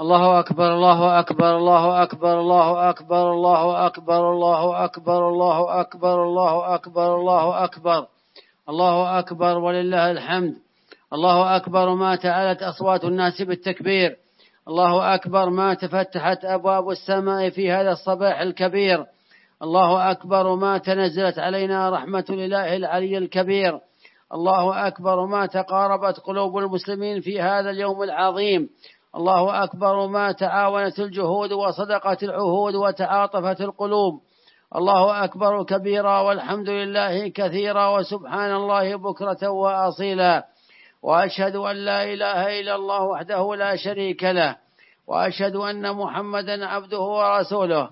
الله أكبر الله أكبر الله أكبر الله أكبر الله أكبر الله أكبر الله أكبر الله أكبر الله أكبر الله أكبر ولله الحمد. الله أكبر ما تعالت أصوات الناس بالتكبير. الله أكبر ما تفتحت أبواب السماء في هذا الصباح الكبير. الله أكبر ما تنزلت علينا رحمة الله العلي الكبير. الله أكبر ما تقاربت قلوب المسلمين في هذا اليوم العظيم. الله أكبر ما تعاونت الجهود وصدقت العهود وتعاطفت القلوب. الله أكبر كبيرا والحمد لله كثيرا وسبحان الله بكرة وأصيلا. وأشهد أن لا إله إلا الله وحده لا شريك له، وأشهد أن محمدا عبده ورسوله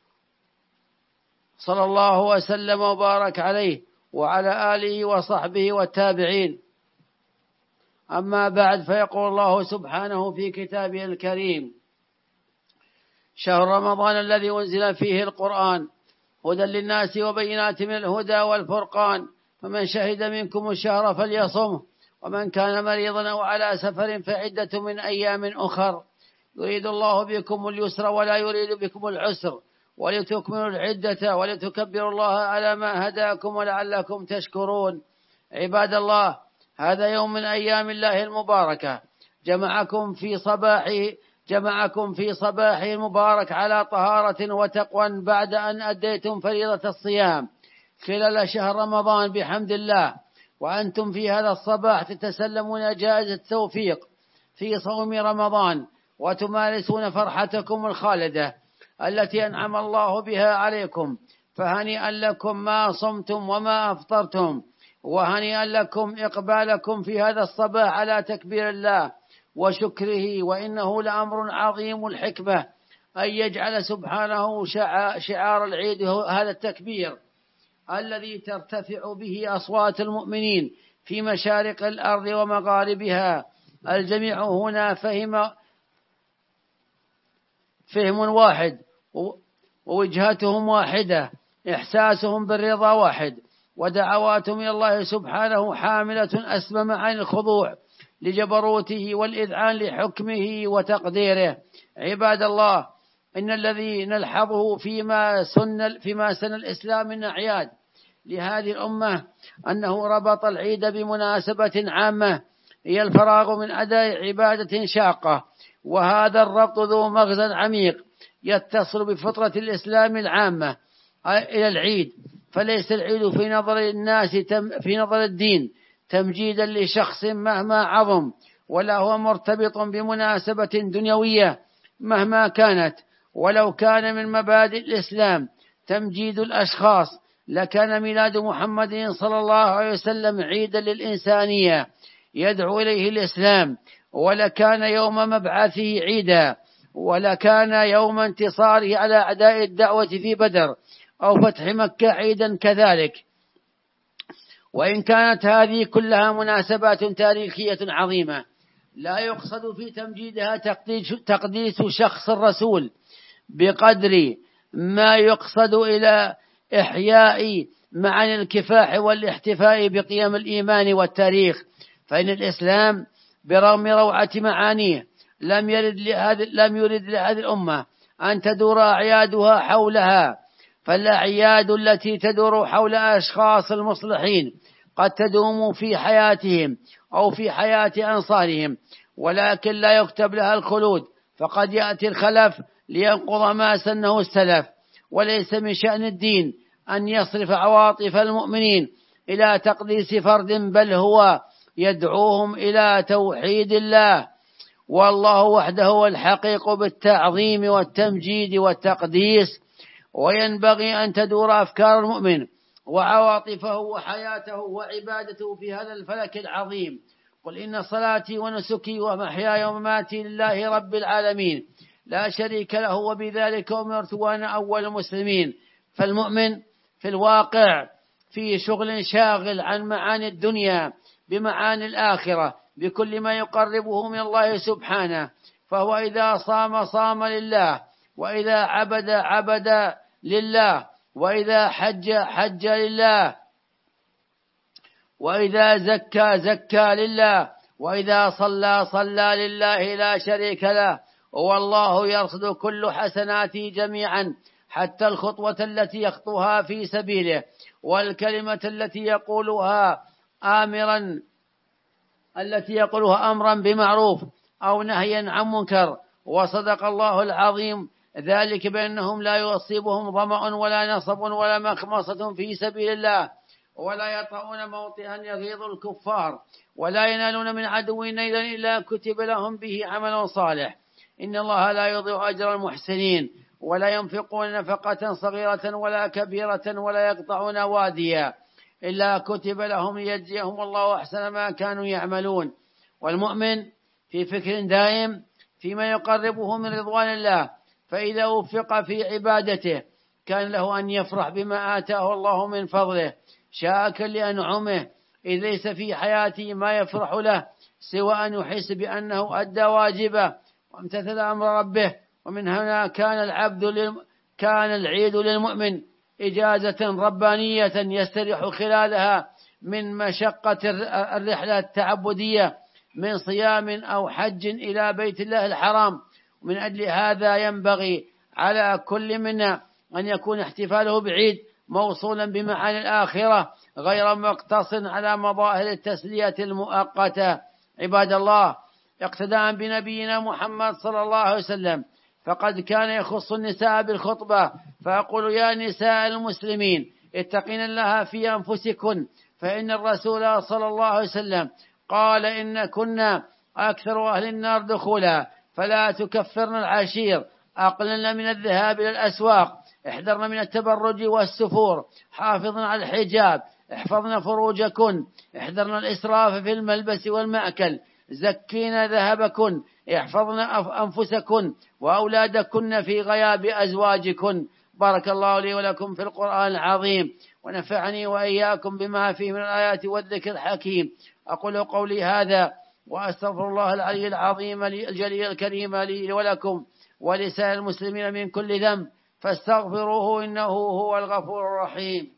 صلى الله وسلم وبارك عليه وعلى آله وصحبه والتابعين. أما بعد، فيقول الله سبحانه في كتابه الكريم: شهر رمضان الذي أنزل فيه القرآن هدى للناس وبينات من الهدى والفرقان، فمن شهد منكم الشهر فليصمه، ومن كان مريضا أو على سفر فعدة من أيام أخر، يريد الله بكم اليسر ولا يريد بكم العسر، ولتكملوا العدة ولتكبروا الله على ما هداكم ولعلكم تشكرون. عباد الله، هذا يوم من أيام الله المباركة، جمعكم في صباحه المبارك على طهارة وتقوى بعد أن أديتم فريضة الصيام خلال شهر رمضان بحمد الله، وأنتم في هذا الصباح تتسلمون جائزة التوفيق في صوم رمضان، وتمارسون فرحتكم الخالدة التي أنعم الله بها عليكم. فهنيئا لكم ما صمتم وما أفطرتم، وهنيئا لكم إقبالكم في هذا الصباح على تكبير الله وشكره. وإنه لأمر عظيم الحكمة أن يجعل سبحانه شعار العيد هذا التكبير الذي ترتفع به أصوات المؤمنين في مشارق الأرض ومغاربها. الجميع هنا فهم واحد، ووجهتهم واحدة، إحساسهم بالرضا واحد، ودعواتهم إلى الله سبحانه حاملة أسمى معاني الخضوع لجبروته والإذعان لحكمه وتقديره. عباد الله، إن الذي نلحظه فيما سن الإسلام من أعياد لهذه الأمة أنه ربط العيد بمناسبة عامة هي الفراغ من أداء عبادة شاقة، وهذا الربط ذو مغزى عميق يتصل بفطرة الإسلام العامة إلى العيد. فليس العيد في نظر الناس في نظر الدين تمجيدا لشخص مهما عظم، ولا هو مرتبط بمناسبة دنيوية مهما كانت. ولو كان من مبادئ الإسلام تمجيد الأشخاص لكان ميلاد محمد صلى الله عليه وسلم عيدا للإنسانية يدعو إليه الإسلام، ولكان يوم مبعثه عيدا، ولكان يوم انتصاره على أعداء الدعوة في بدر أو فتح مكة عيدا كذلك. وإن كانت هذه كلها مناسبات تاريخية عظيمة لا يقصد في تمجيدها تقديس شخص الرسول بقدر ما يقصد إلى إحياء معاني الكفاح والاحتفاء بقيم الإيمان والتاريخ. فإن الإسلام برغم روعة معانيه لم يرد لهذه الأمة أن تدور أعيادها حولها، فالأعياد التي تدور حول أشخاص المصلحين قد تدوم في حياتهم أو في حياة أنصارهم، ولكن لا يكتب لها الخلود، فقد يأتي الخلف لينقض ما سنه السلف. وليس من شأن الدين أن يصرف عواطف المؤمنين إلى تقديس فرد، بل هو يدعوهم إلى توحيد الله، والله وحده هو الحقيق بالتعظيم والتمجيد والتقديس. وينبغي أن تدور أفكار المؤمن وعواطفه وحياته وعبادته في هذا الفلك العظيم. قل إن صلاتي ونسكي ومحياي ومماتي لله رب العالمين لا شريك له وبذلك أمرت وأنا أول المسلمين. فالمؤمن في الواقع في شغل شاغل عن معاني الدنيا بمعاني الآخرة بكل ما يقربه من الله سبحانه. فهو إذا صام لله، وإذا عبد لله، وإذا حج لله، وإذا زكى لله، وإذا صلى لله لا شريك له، والله يرصد كل حسناته جميعا، حتى الخطوة التي يخطوها في سبيله، والكلمة التي يقولها أمرا بمعروف أو نهيا عن منكر. وصدق الله العظيم ذلك بأنهم لا يصيبهم ظمأ ولا نصب ولا مخمصة في سبيل الله، ولا يطؤون موطئا يغيظ الكفار، ولا ينالون من عدو نيلا إلا كتب لهم به عمل صالح. إن الله لا يضيع أجر المحسنين، ولا ينفقون نفقة صغيرة ولا كبيرة ولا يقطعون واديا إلا كتب لهم ليجزيهم الله أحسن ما كانوا يعملون. والمؤمن في فكر دائم فيما يقربه من رضوان الله، فإذا وفق في عبادته كان له أن يفرح بما آتاه الله من فضله شاكرا لأنعمه، إذ ليس في حياته ما يفرح له سوى أن يحس بأنه أدى واجبه وامتثل أمر ربه. ومن هنا كان العيد للمؤمن إجازة ربانية يستريح خلالها من مشقة الرحلة التعبدية من صيام أو حج إلى بيت الله الحرام. ومن أجل هذا ينبغي على كل منا أن يكون احتفاله بعيد موصولا بمعاني الآخرة غير مقتصر على مظاهر التسلية المؤقتة. عباد الله، اقتداء بنبينا محمد صلى الله عليه وسلم فقد كان يخص النساء بالخطبة، فأقول يا نساء المسلمين اتقين الله في أنفسكن، فإن الرسول صلى الله عليه وسلم قال إن كنا أكثر أهل النار دخولا، فلا تكفرن العشير، أقلن من الذهاب إلى الأسواق، احذرن من التبرج والسفور، حافظن على الحجاب، احفظن فروجكن، احذرن الإسراف في الملبس والمأكل، زكين ذهبكن، احفظن أنفسكن وأولادكن في غياب أزواجكن. بارك الله لي ولكم في القرآن العظيم، ونفعني وإياكم بما فيه من الآيات والذكر الحكيم. أقول قولي هذا وأستغفر الله العلي العظيم الجليل الكريم لي ولكم ولسائر المسلمين من كل ذنب، فاستغفروه إنه هو الغفور الرحيم.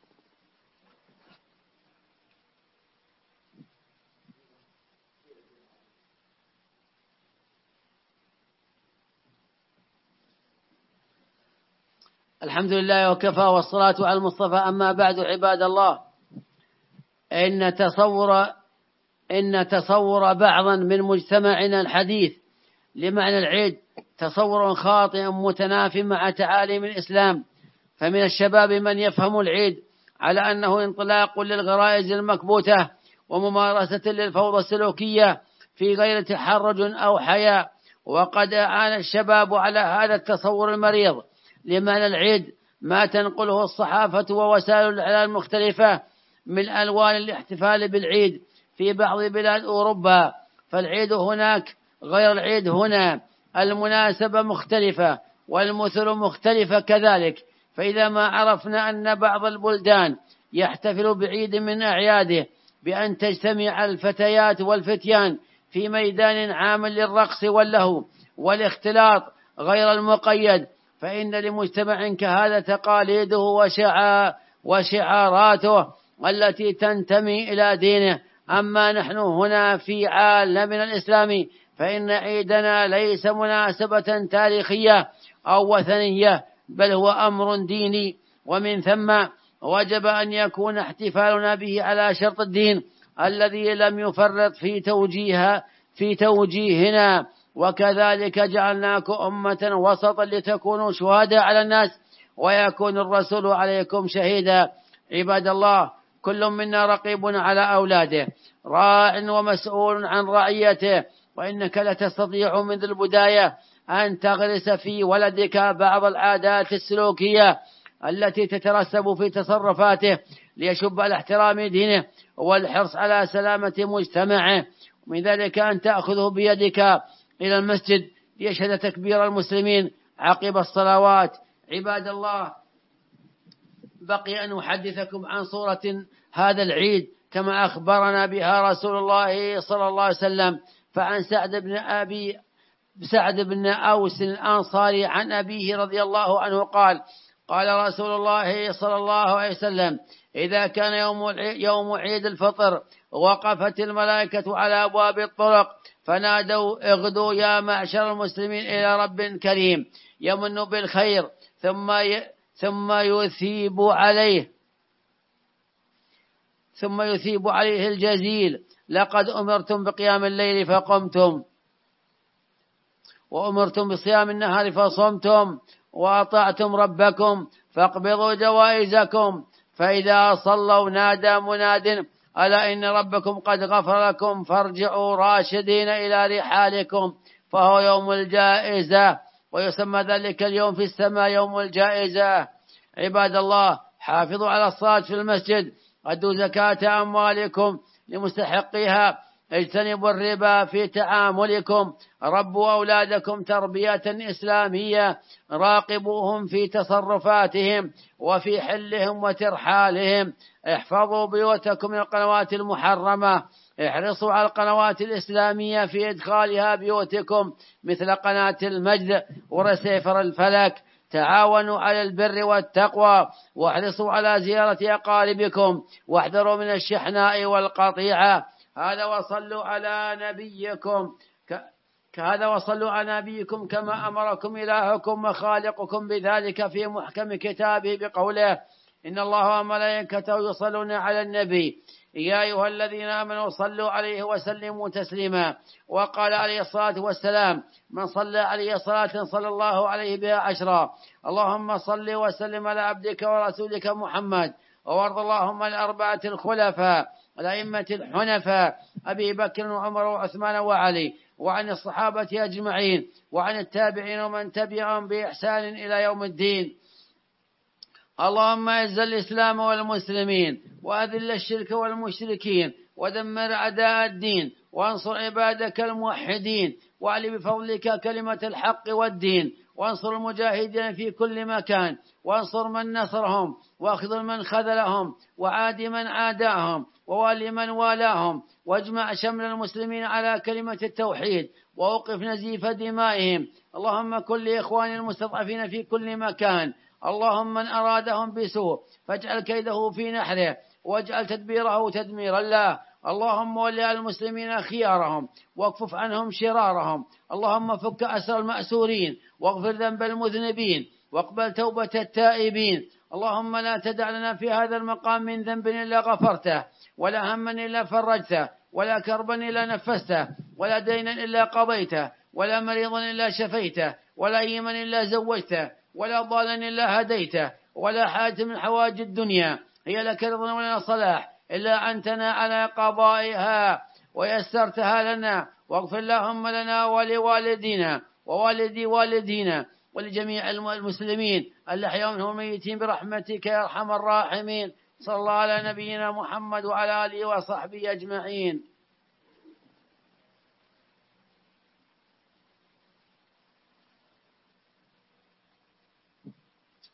الحمد لله وكفى، والصلاة على المصطفى. أما بعد، عباد الله، إن تصور بعضا من مجتمعنا الحديث لمعنى العيد تصور خاطئ متناف مع تعاليم الإسلام. فمن الشباب من يفهم العيد على أنه انطلاق للغرائز المكبوتة وممارسة للفوضى السلوكية في غير تحرج أو حياء، وقد أعان الشباب على هذا التصور المريض لمعنى العيد ما تنقله الصحافة ووسائل الإعلام المختلفة من ألوان الاحتفال بالعيد في بعض بلاد أوروبا. فالعيد هناك غير العيد هنا، المناسبة مختلفة والمثل مختلفة كذلك. فإذا ما عرفنا أن بعض البلدان يحتفل بعيد من أعياده بأن تجتمع الفتيات والفتيان في ميدان عام للرقص واللهو والاختلاط غير المقيد، فإن لمجتمع كهذا تقاليده وشعاراته التي تنتمي إلى دينه. أما نحن هنا في عالمنا الإسلامي فإن عيدنا ليس مناسبة تاريخية أو وثنية، بل هو أمر ديني، ومن ثم وجب أن يكون احتفالنا به على شرط الدين الذي لم يفرط في توجيهنا. وكذلك جعلناكم أمة وسطا لتكونوا شهداء على الناس ويكون الرسول عليكم شهيدا. عباد الله، كل منا رقيب على أولاده، راع ومسؤول عن رعيته، وإنك لتستطيع منذ البداية أن تغرس في ولدك بعض العادات السلوكية التي تترسب في تصرفاته ليشب على احترام دينه والحرص على سلامة مجتمعه. ومن ذلك أن تأخذه بيدك إلى المسجد ليشهد تكبير المسلمين عقب الصلوات. عباد الله، بقي أن أحدثكم عن صورة هذا العيد كما أخبرنا بها رسول الله صلى الله عليه وسلم. فعن سعد بن أوس الأنصاري عن أبيه رضي الله عنه قال: قال رسول الله صلى الله عليه وسلم: إذا كان يوم عيد الفطر وقفت الملائكة على أبواب الطرق فنادوا: اغدوا يا معشر المسلمين إلى رب كريم يمن بالخير ثم يثيب عليه الجزيل. لقد أمرتم بقيام الليل فقمتم، وأمرتم بصيام النهار فصمتم، وأطعتم ربكم فاقبضوا جوائزكم. فإذا صلوا نادى مناد: ألا إن ربكم قد غفر لكم فارجعوا راشدين إلى رحالكم، فهو يوم الجائزة، ويسمى ذلك اليوم في السماء يوم الجائزة. عباد الله، حافظوا على الصلاة في المسجد، أدوا زكاة أموالكم لمستحقها، اجتنبوا الربا في تعاملكم، ربوا أولادكم تربية إسلامية، راقبوهم في تصرفاتهم وفي حلهم وترحالهم، احفظوا بيوتكم من القنوات المحرمة، احرصوا على القنوات الإسلامية في إدخالها بيوتكم مثل قناة المجد ورسيفر الفلك. تعاونوا على البر والتقوى، واحرصوا على زيارة أقاربكم، واحذروا من الشحناء والقطيعة. هذا وصلوا على نبيكم كما أمركم إلهكم وخالقكم بذلك في محكم كتابه بقوله: إن الله وملائكته يصلون على النبي يا أيها الذين آمنوا صلوا عليه وسلموا تسليما. وقال عليه الصلاة والسلام: من صلى عليه صلاة صلى الله عليه بها 10. اللهم صل وسلم على عبدك ورسولك محمد، وارض اللهم الأربعة الخلفاء الأئمة الحنفاء أبي بكر وعمر وعثمان وعلي، وعن الصحابة أجمعين، وعن التابعين ومن تبعهم بإحسان إلى يوم الدين. اللهم اعز الإسلام والمسلمين، وأذل الشرك والمشركين، ودمر أعداء الدين، وانصر عبادك الموحدين، وعلي بفضلك كلمة الحق والدين، وانصر المجاهدين في كل مكان، وانصر من نصرهم، واخذل من خذلهم، وعاد من عاداهم، وولي من والاهم، واجمع شمل المسلمين على كلمة التوحيد، وأوقف نزيف دمائهم. اللهم كن لإخوان المستضعفين في كل مكان، اللهم من أرادهم بسوء فاجعل كيده في نحره، واجعل تدبيره تدميرا له. اللهم ولي المسلمين خيارهم، واكفف عنهم شرارهم. اللهم فك أسر المأسورين، واغفر ذنب المذنبين، واقبل توبة التائبين. اللهم لا تدع لنا في هذا المقام من ذنب إلا غفرته، ولا هما إلا فرجته، ولا كربا إلا نفسته، ولا دينا إلا قضيته، ولا مريضا إلا شفيته، ولا أيما إلا زوجته، ولا ضالا إلا هديته، ولا حاجة من حوائج الدنيا هي لك رضا ولنا صلاح إلا أعنتنا على قضائها ويسرتها لنا. واغفر اللهم لنا ولوالدينا ووالدي والدينا ولجميع المسلمين الأحياء منهم الميتين برحمتك يا أرحم الراحمين. صلى الله على نبينا محمد وعلى آله وصحبه أجمعين.